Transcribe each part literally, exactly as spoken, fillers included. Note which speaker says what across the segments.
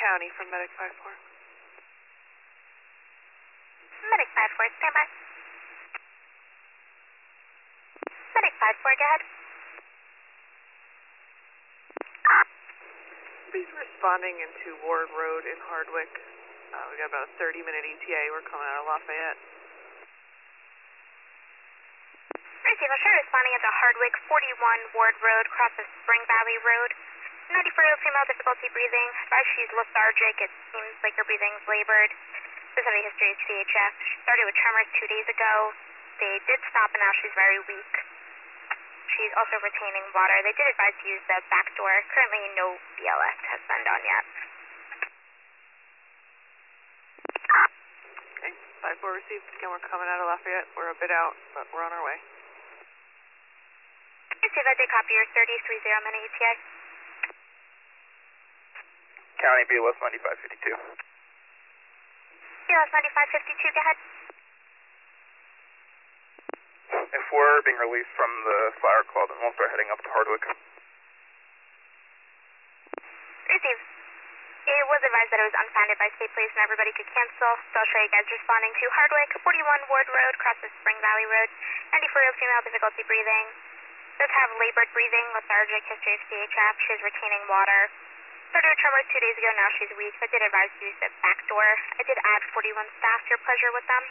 Speaker 1: County from Medic five four.
Speaker 2: Medic five four, stand by. Medic five four, go ahead.
Speaker 1: He's responding into Ward Road in Hardwick. Uh, we got about a thirty minute E T A. We're coming out of Lafayette.
Speaker 2: Receive, I'll show responding into Hardwick, forty-one Ward Road, cross of Spring Valley Road. ninety-four-year-old female, difficulty breathing. Advise she's lethargic. It seems like her breathing's labored. Does have a history of C H F. She started with tremors two days ago. They did stop and now she's very weak. She's also retaining water. They did advise to use the back door. Currently no B L S has been done yet.
Speaker 1: Okay, five four received. Again, we're coming out of Lafayette. We're a bit out, but we're on our way.
Speaker 2: Receive, I did copy your thirty-three zero minute E T A.
Speaker 3: County B L S ninety-five fifty-two.
Speaker 2: B L S ninety-five fifty-two, go ahead.
Speaker 3: If we're being released from the Flower Club, then we'll start heading up to Hardwick.
Speaker 2: Receive. It was advised that it was unfounded by state police and everybody could cancel, so I'll show you guys responding to Hardwick, forty-one Ward Road, crosses Spring Valley Road, ninety-four-year-old female, difficulty breathing. Does have labored breathing, lethargic, history of C H F. She's retaining water. Started with tremors two days ago, now she's weak. I did advise to use the back door. I did add forty-one staff, your pleasure with them.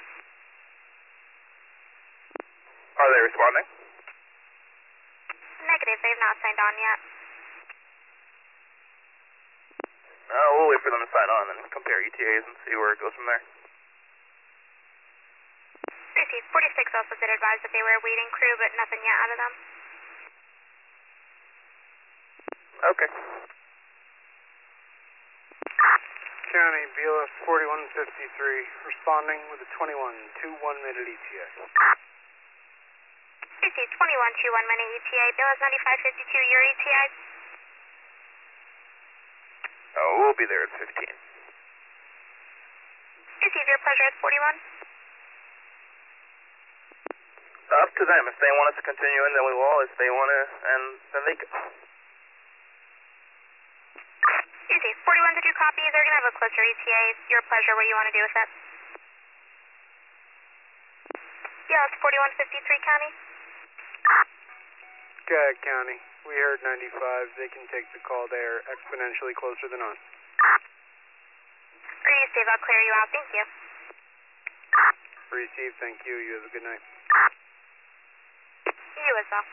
Speaker 3: Are they responding?
Speaker 2: Negative, they've not signed on yet.
Speaker 3: Uh, we'll wait for them to sign on and compare E T As and see where it goes from there.
Speaker 2: Received. forty-six also did advise that they were a waiting crew, but nothing yet out of them.
Speaker 3: Okay.
Speaker 4: County B L S forty-one fifty-three, responding with a twenty-one two one minute E T A.
Speaker 2: Received. twenty-one two one minute E T A. B L S ninety-five fifty-two, your E T A.
Speaker 3: Oh, we'll be there at fifteen.
Speaker 2: Receive, your pleasure at forty-one.
Speaker 3: Up to them. If they want us to continue in, then we will. If they want to, and then they can.
Speaker 2: Easy. forty-one, did you copy? They're going to have a closer E T A. Your pleasure. What do you want to do with that? Yeah, it's forty-one fifty-three, County.
Speaker 4: Go ahead, County. We heard ninety-five. They can take the call there exponentially closer than us.
Speaker 2: Receive. I'll clear you out. Thank you.
Speaker 4: Receive. Thank you. You have a good night.
Speaker 2: You as well.